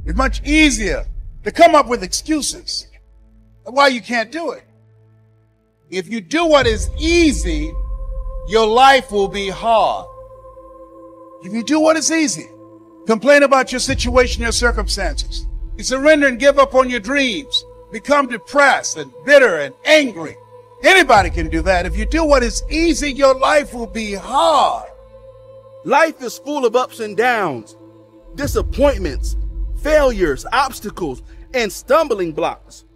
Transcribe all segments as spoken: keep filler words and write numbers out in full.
It's much easier to come up with excuses of why you can't do it. If you do what is easy, your life will be hard. If you do what is easy, complain about your situation, your circumstances, you surrender and give up on your dreams, become depressed and bitter and angry. Anybody can do that. If you do what is easy, your life will be hard. Life is full of ups and downs, disappointments, failures, obstacles, and stumbling blocks.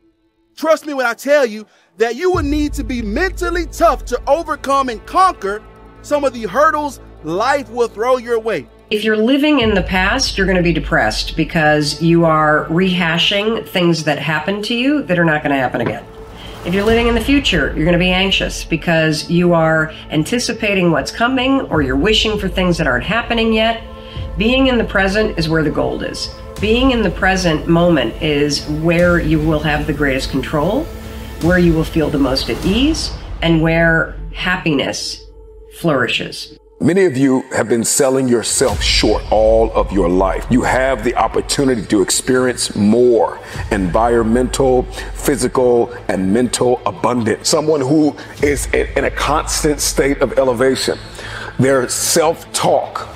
Trust me when I tell you that you will need to be mentally tough to overcome and conquer some of the hurdles life will throw your way. If you're living in the past, you're going to be depressed because you are rehashing things that happened to you that are not going to happen again. If you're living in the future, you're going to be anxious because you are anticipating what's coming or you're wishing for things that aren't happening yet. Being in the present is where the gold is. Being in the present moment is where you will have the greatest control, where you will feel the most at ease, and where happiness flourishes. Many of you have been selling yourself short all of your life. You have the opportunity to experience more environmental, physical, and mental abundance. Someone who is in a constant state of elevation. Their self-talk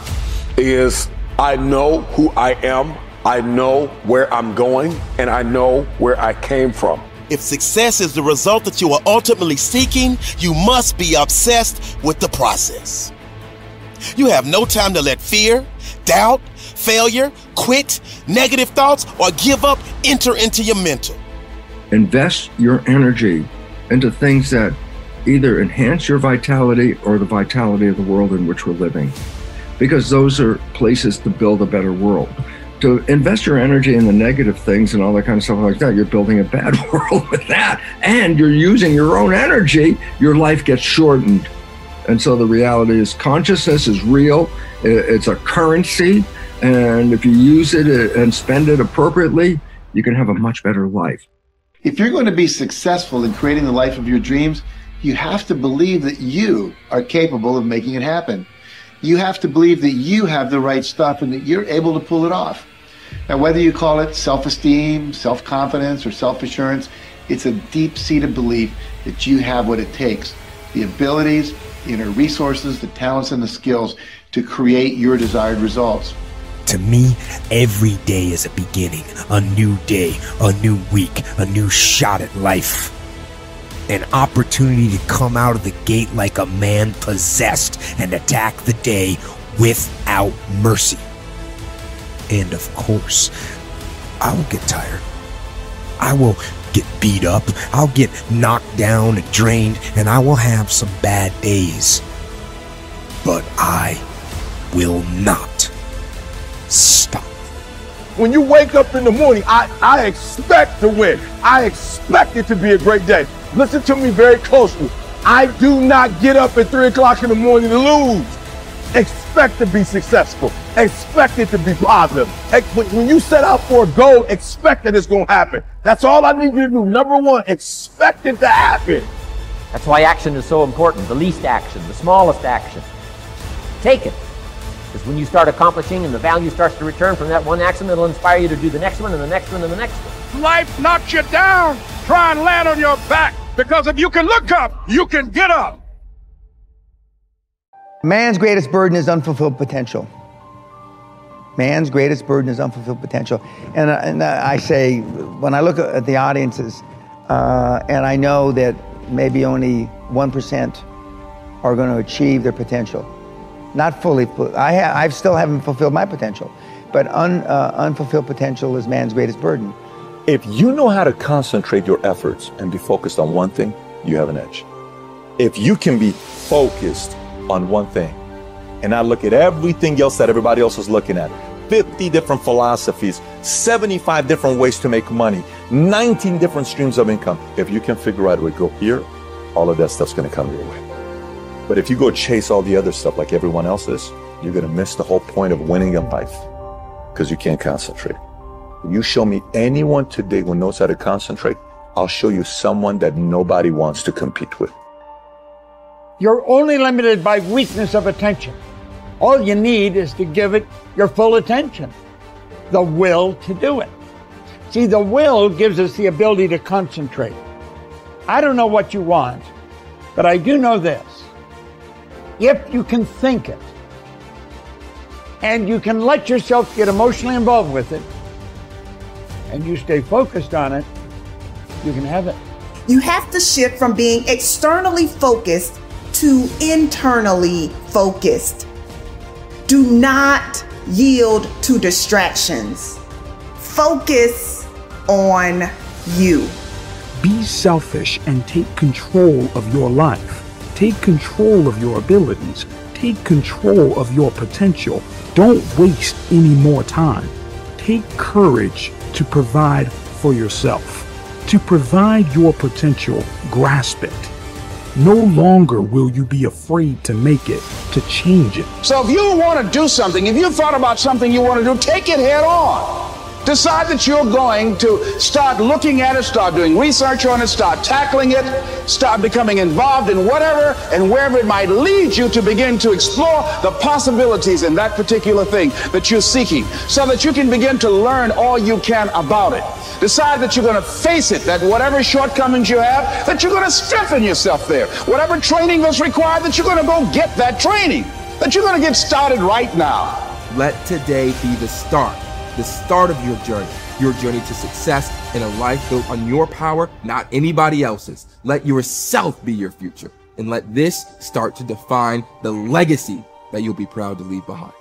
is, I know who I am, I know where I'm going, and I know where I came from. If success is the result that you are ultimately seeking, you must be obsessed with the process. You have no time to let fear, doubt, failure, quit, negative thoughts, or give up enter into your mental. Invest your energy into things that either enhance your vitality or the vitality of the world in which we're living, because those are places to build a better world. To invest your energy in the negative things and all that kind of stuff like that, you're building a bad world with that, and you're using your own energy, your life gets shortened. And so the reality is consciousness is real. It's a currency. And if you use it and spend it appropriately, you can have a much better life. If you're going to be successful in creating the life of your dreams, you have to believe that you are capable of making it happen. You have to believe that you have the right stuff and that you're able to pull it off. Now, whether you call it self-esteem, self-confidence, or self-assurance, it's a deep-seated belief that you have what it takes, the abilities, the inner resources, the talents, and the skills to create your desired results. To me, every day is a beginning, a new day, a new week, a new shot at life. An opportunity to come out of the gate like a man possessed and attack the day without mercy. And of course, I will get tired. I will get beat up. I'll get knocked down and drained, and I will have some bad days. But I will not stop. When you wake up in the morning, I, I expect to win. I expect it to be a great day. Listen to me very closely. I do not get up at three o'clock in the morning to lose. Expect to be successful. Expect it to be positive. When you set out for a goal, expect that it's going to happen. That's all I need you to do. Number one, expect it to happen. That's why action is so important. The least action, the smallest action. Take it. Because when you start accomplishing and the value starts to return from that one action, it'll inspire you to do the next one and the next one and the next one. Life knocks you down. Try and land on your back. Because if you can look up, you can get up. Man's greatest burden is unfulfilled potential. Man's greatest burden is unfulfilled potential. And, uh, and uh, I say, when I look at the audiences, uh, and I know that maybe only one percent are going to achieve their potential. Not fully, I, ha I still haven't fulfilled my potential, but un, uh, unfulfilled potential is man's greatest burden. If you know how to concentrate your efforts and be focused on one thing, you have an edge. If you can be focused on one thing and not look at everything else that everybody else is looking at, fifty different philosophies, seventy-five different ways to make money, nineteen different streams of income. If you can figure out where to go here, all of that stuff's going to come your way. But if you go chase all the other stuff like everyone else is, you're going to miss the whole point of winning in life because you can't concentrate. You show me anyone today who knows how to concentrate, I'll show you someone that nobody wants to compete with. You're only limited by weakness of attention. All you need is to give it your full attention. the will to do it. See, the will gives us the ability to concentrate. I don't know what you want, but I do know this. If you can think it, and you can let yourself get emotionally involved with it, and you stay focused on it, you can have it. You have to shift from being externally focused to internally focused. Do not yield to distractions. Focus on you. Be selfish and take control of your life. Take control of your abilities. Take control of your potential. Don't waste any more time. Take courage to provide for yourself. To provide your potential, grasp it. No longer will you be afraid to make it, to change it. So if you want to do something, if you've thought about something you want to do, take it head on. Decide that you're going to start looking at it, start doing research on it, start tackling it, start becoming involved in whatever and wherever it might lead you to begin to explore the possibilities in that particular thing that you're seeking so that you can begin to learn all you can about it. Decide that you're going to face it, that whatever shortcomings you have, that you're going to strengthen yourself there. Whatever training that's required, that you're going to go get that training, that you're going to get started right now. Let today be the start. The start of your journey, your journey to success in a life built on your power, not anybody else's. Let yourself be your future, and let this start to define the legacy that you'll be proud to leave behind.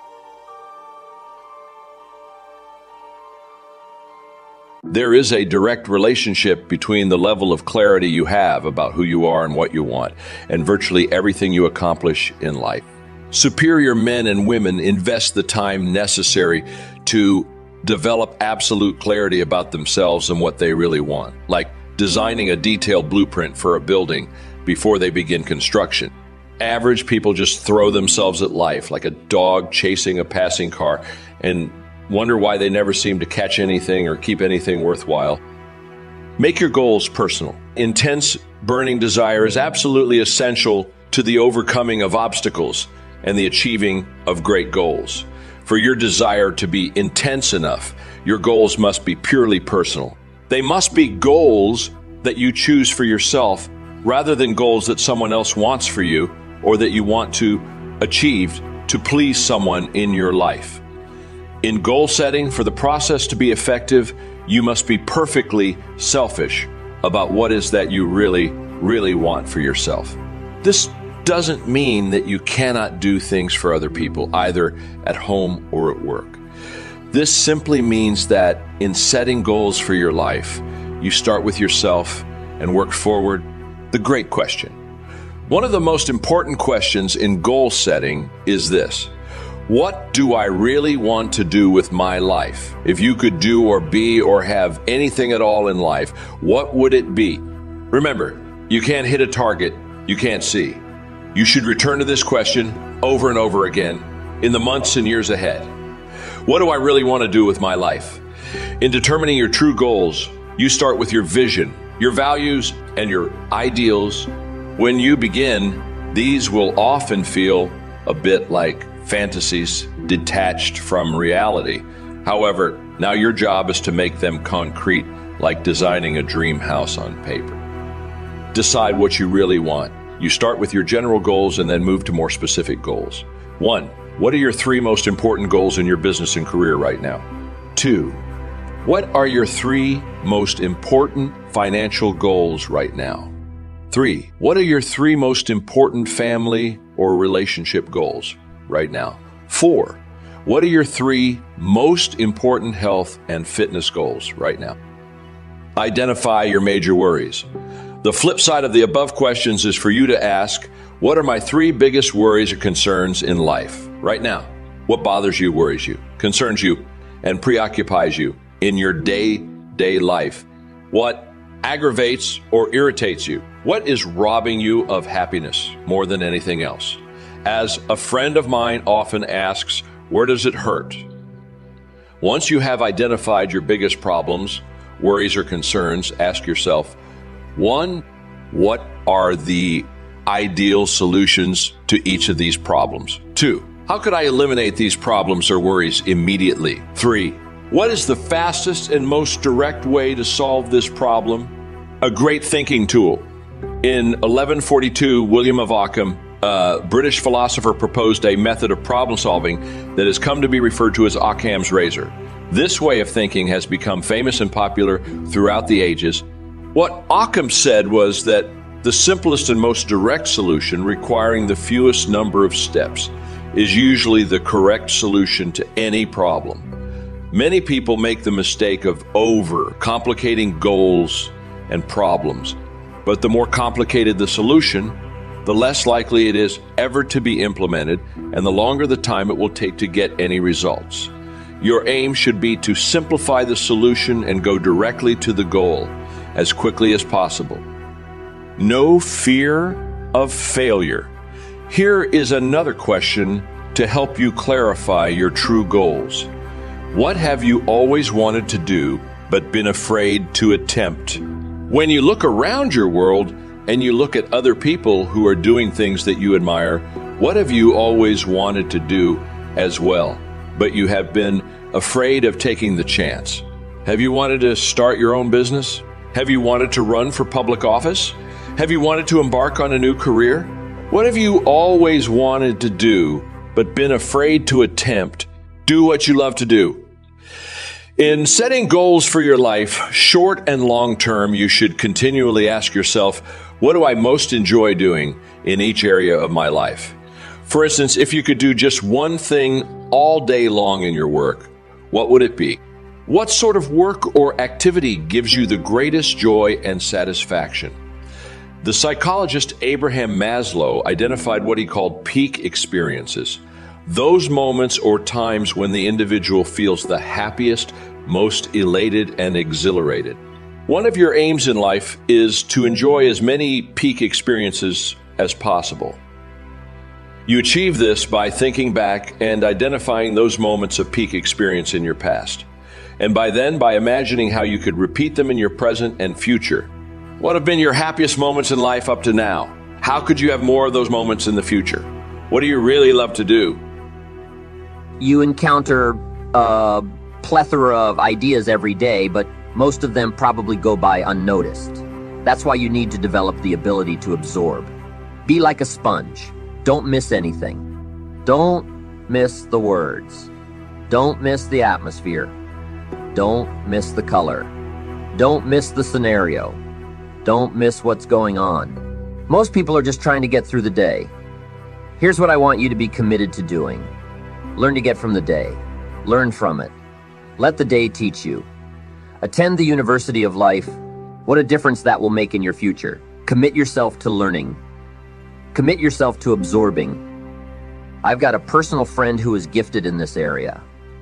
There is a direct relationship between the level of clarity you have about who you are and what you want, and virtually everything you accomplish in life. Superior men and women invest the time necessary to develop absolute clarity about themselves and what they really want, like designing a detailed blueprint for a building before they begin construction. Average people just throw themselves at life like a dog chasing a passing car and wonder why they never seem to catch anything or keep anything worthwhile. Make your goals personal. Intense, burning desire is absolutely essential to the overcoming of obstacles and the achieving of great goals. For your desire to be intense enough, your goals must be purely personal. They must be goals that you choose for yourself rather than goals that someone else wants for you or that you want to achieve to please someone in your life. In goal setting, for the process to be effective, you must be perfectly selfish about what is that you really, really want for yourself. This doesn't mean that you cannot do things for other people, either at home or at work. This simply means that in setting goals for your life, you start with yourself and work forward. The great question. One of the most important questions in goal setting is this: what do I really want to do with my life? If you could do or be or have anything at all in life, what would it be? Remember, you can't hit a target you can't see. You should return to this question over and over again in the months and years ahead. What do I really want to do with my life? In determining your true goals, you start with your vision, your values, and your ideals. When you begin, these will often feel a bit like fantasies detached from reality. However, now your job is to make them concrete, like designing a dream house on paper. Decide what you really want. You start with your general goals and then move to more specific goals. One, what are your three most important goals in your business and career right now? Two, what are your three most important financial goals right now? Three, what are your three most important family or relationship goals right now? Four, what are your three most important health and fitness goals right now? Identify your major worries. The flip side of the above questions is for you to ask, what are my three biggest worries or concerns in life right now? What bothers you, worries you, concerns you, and preoccupies you in your day-to-day life? What aggravates or irritates you? What is robbing you of happiness more than anything else? As a friend of mine often asks, where does it hurt? Once you have identified your biggest problems, worries, or concerns, ask yourself, one, what are the ideal solutions to each of these problems? Two, How could I eliminate these problems or worries immediately? Three, what is the fastest and most direct way to solve this problem? A great thinking tool. In eleven forty-two, William of Ockham, a British philosopher, proposed a method of problem solving that has come to be referred to as Occam's razor. This way of thinking has become famous and popular throughout the ages. What Occam said was that the simplest and most direct solution, requiring the fewest number of steps, is usually the correct solution to any problem. Many people make the mistake of over-complicating goals and problems, but the more complicated the solution, the less likely it is ever to be implemented, and the longer the time it will take to get any results. Your aim should be to simplify the solution and go directly to the goal as quickly as possible. No fear of failure. Here is another question to help you clarify your true goals. What have you always wanted to do but been afraid to attempt? When you look around your world and you look at other people who are doing things that you admire, what have you always wanted to do as well, but you have been afraid of taking the chance? Have you wanted to start your own business? Have you wanted to run for public office? Have you wanted to embark on a new career? What have you always wanted to do but been afraid to attempt? Do what you love to do. In setting goals for your life, short and long term, you should continually ask yourself, what do I most enjoy doing in each area of my life? For instance, if you could do just one thing all day long in your work, what would it be? What sort of work or activity gives you the greatest joy and satisfaction? The psychologist Abraham Maslow identified what he called peak experiences. Those moments or times when the individual feels the happiest, most elated, and exhilarated. One of your aims in life is to enjoy as many peak experiences as possible. You achieve this by thinking back and identifying those moments of peak experience in your past. And by then, by imagining how you could repeat them in your present and future. What have been your happiest moments in life up to now? How could you have more of those moments in the future? What do you really love to do? You encounter a plethora of ideas every day, but most of them probably go by unnoticed. That's why you need to develop the ability to absorb. Be like a sponge. Don't miss anything. Don't miss the words. Don't miss the atmosphere. Don't miss the color. Don't miss the scenario. Don't miss what's going on. Most people are just trying to get through the day. Here's what I want you to be committed to doing. Learn to get from the day. Learn from it. Let the day teach you. Attend the University of Life. What a difference that will make in your future. Commit yourself to learning. Commit yourself to absorbing. I've got a personal friend who is gifted in this area.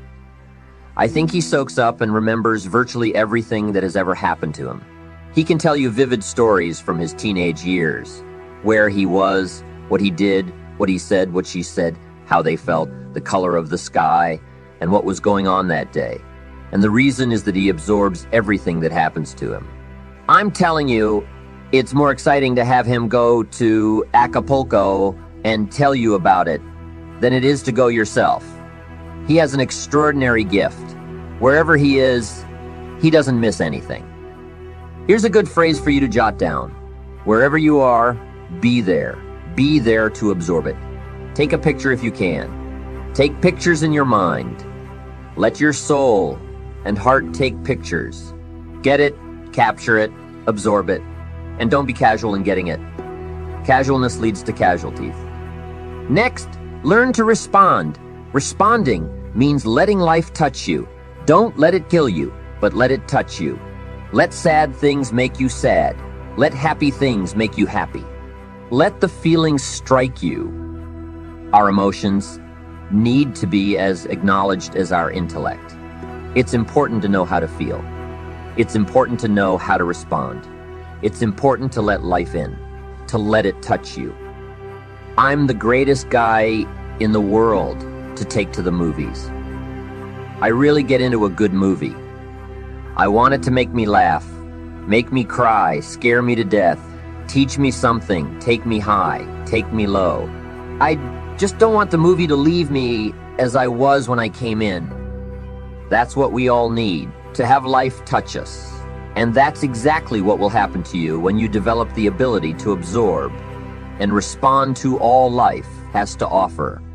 I think he soaks up and remembers virtually everything that has ever happened to him. He can tell you vivid stories from his teenage years, where he was, what he did, what he said, what she said, how they felt, the color of the sky, and what was going on that day. And the reason is that he absorbs everything that happens to him. I'm telling you, it's more exciting to have him go to Acapulco and tell you about it than it is to go yourself. He has an extraordinary gift. Wherever he is, he doesn't miss anything. Here's a good phrase for you to jot down. Wherever you are, be there. Be there to absorb it. Take a picture if you can. Take pictures in your mind. Let your soul and heart take pictures. Get it, capture it, absorb it, and don't be casual in getting it. Casualness leads to casualties. Next, learn to respond. Responding means letting life touch you. Don't let it kill you, but let it touch you. Let sad things make you sad. Let happy things make you happy. Let the feelings strike you. Our emotions need to be as acknowledged as our intellect. It's important to know how to feel. It's important to know how to respond. It's important to let life in, to let it touch you. I'm the greatest guy in the world to take to the movies. I really get into a good movie. I want it to make me laugh, make me cry, scare me to death, teach me something, take me high, take me low. I just don't want the movie to leave me as I was when I came in. That's what we all need, to have life touch us. And that's exactly what will happen to you when you develop the ability to absorb and respond to all life has to offer.